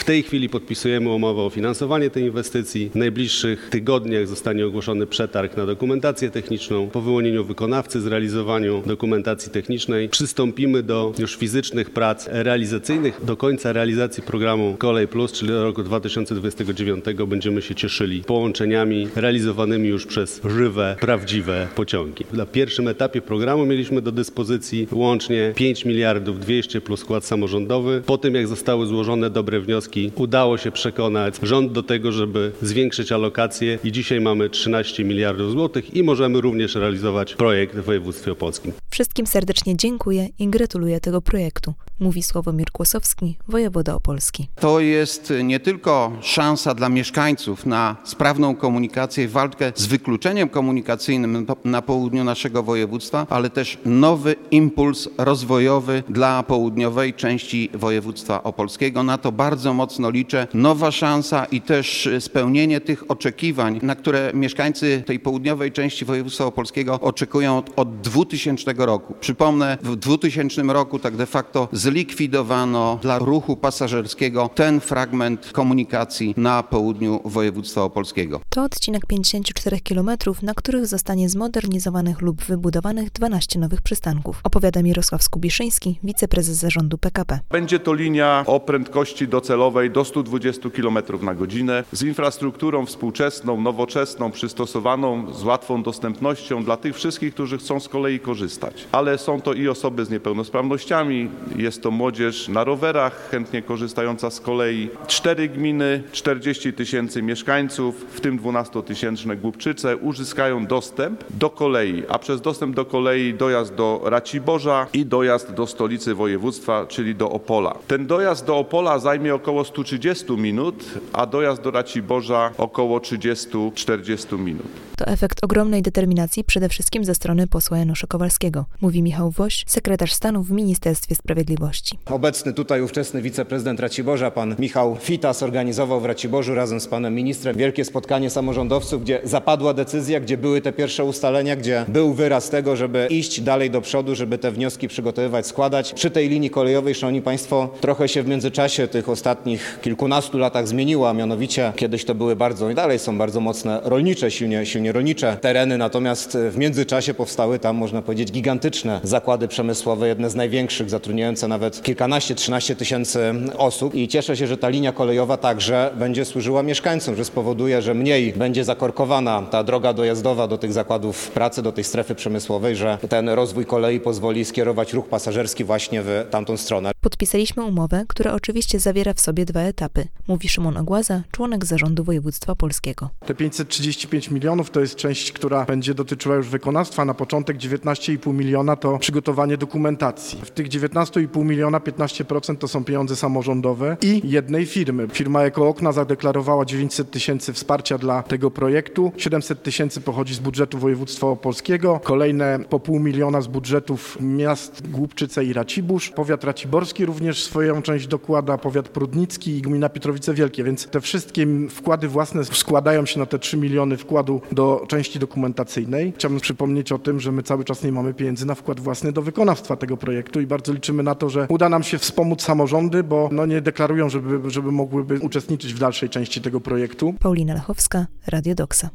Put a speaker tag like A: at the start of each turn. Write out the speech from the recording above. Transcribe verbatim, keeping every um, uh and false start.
A: tej chwili podpisujemy umowę o finansowanie tej inwestycji. W najbliższych tygodniach zostanie ogłoszony przetarg na dokumentację techniczną. Po wyłonieniu wykonawcy, zrealizowaniu dokumentacji technicznej przystąpimy do już fizycznych prac realizacyjnych. Do końca realizacji programu Kolej Plus, czyli do roku dwa tysiące dwudziestego dziewiątego, będziemy się cieszyli połączeniami realizowanymi już przez żywe, prawdziwe pociągi. Na pierwszym etapie programu mieliśmy do dyspozycji łącznie pięć miliardów dwieście plus wkład samorządowy. Po tym, jak zostały złożone dobre wnioski, udało się przekonać rząd do tego, żeby zwiększyć alokacje i dzisiaj mamy trzynaście miliardów złotych i możemy również realizować projekt w województwie opolskim.
B: Wszystkim serdecznie dziękuję i gratuluję tego projektu, mówi Sławomir Kłosowski, wojewoda opolski.
C: To jest nie tylko szansa dla mieszkańców na sprawną komunikację i walkę z wykluczeniem komunikacyjnym na południu naszego województwa, ale też nowy impuls rozwojowy dla południowej części województwa opolskiego. Na to bardzo mocno liczę. Nowa szansa i też spełnienie tych oczekiwań, na które mieszkańcy tej południowej części województwa opolskiego oczekują od, od dwutysięcznego roku. Przypomnę, w dwutysięcznym roku tak de facto zlikwidowano dla ruchu pasażerskiego ten fragment komunikacji na południu województwa opolskiego.
B: To odcinek pięćdziesiąt cztery kilometrów, na których zostanie zmodernizowanych lub wybudowanych dwanaście nowych przystanków. Opowiada Mirosław Skubiszyński, wiceprezes zarządu P K P.
D: Będzie to linia o prędkości docelowej do stu dwudziestu kilometrów na godzinę z infrastrukturą współczesną, nowoczesną, przystosowaną, z łatwą dostępnością dla tych wszystkich, którzy chcą z kolei korzystać. Ale są to i osoby z niepełnosprawnościami, jest to młodzież na rowerach chętnie korzystająca z kolei. Cztery gminy, czterdzieści tysięcy mieszkańców, w tym dwunastotysięczne Głubczyce, uzyskają dostęp do kolei, a przez dostęp do kolei dojazd do Raciborza i dojazd do stolicy województwa, czyli do Opola. Ten dojazd do Opola zajmie około stu trzydziestu minut, a dojazd do Raciborza około trzydziestu do czterdziestu minut.
B: To efekt ogromnej determinacji przede wszystkim ze strony posła Janusza Kowalskiego, mówi Michał Woś, sekretarz stanu w Ministerstwie Sprawiedliwości.
E: Obecny tutaj ówczesny wiceprezydent Raciborza, pan Michał Fitas, organizował w Raciborzu razem z panem ministrem wielkie spotkanie samorządowców, gdzie zapadła decyzja, gdzie były te pierwsze ustalenia, gdzie był wyraz tego, żeby iść dalej do przodu, żeby te wnioski przygotowywać, składać. Przy tej linii kolejowej, szanowni państwo, trochę się w międzyczasie tych ostatnich kilkunastu latach zmieniła, mianowicie kiedyś to były bardzo i dalej są bardzo mocne rolnicze, silnie, silnie rolnicze tereny, natomiast w międzyczasie powstały tam, można powiedzieć, gigantyczne zakłady przemysłowe, jedne z największych, zatrudniające nawet kilkanaście, trzynaście tysięcy osób i cieszę się, że ta linia kolejowa także będzie służyła mieszkańcom, że spowoduje, że mniej będzie zakorkowana ta droga dojazdowa do tych zakładów pracy, do tej strefy przemysłowej, że ten rozwój kolei pozwoli skierować ruch pasażerski właśnie w tamtą stronę.
B: Podpisaliśmy umowę, która oczywiście zawiera w sobie dwa etapy, mówi Szymon Ogłaza, członek zarządu województwa opolskiego.
F: Te pięćset trzydzieści pięć milionów to jest część, która będzie dotyczyła już wykonawstwa. Na początek dziewiętnaście i pół miliona to przygotowanie dokumentacji. W tych dziewiętnaście i pół miliona piętnaście procent to są pieniądze samorządowe i jednej firmy. Firma Ekookna zadeklarowała dziewięćset tysięcy wsparcia dla tego projektu. siedemset tysięcy pochodzi z budżetu województwa opolskiego. Kolejne po pół miliona z budżetów miast Głubczyce i Racibórz. Powiat raciborski również swoją część dokłada, powiat prudnicki i gmina Pietrowice Wielkie, więc te wszystkie wkłady własne składają się na te trzy miliony wkładu do części dokumentacyjnej. Chciałbym przypomnieć o tym, że my cały czas nie mamy pieniędzy na wkład własny do wykonawstwa tego projektu i bardzo liczymy na to, że uda nam się wspomóc samorządy, bo no nie deklarują, żeby, żeby mogłyby uczestniczyć w dalszej części tego projektu.
B: Paulina Lechowska, Radio Doksa.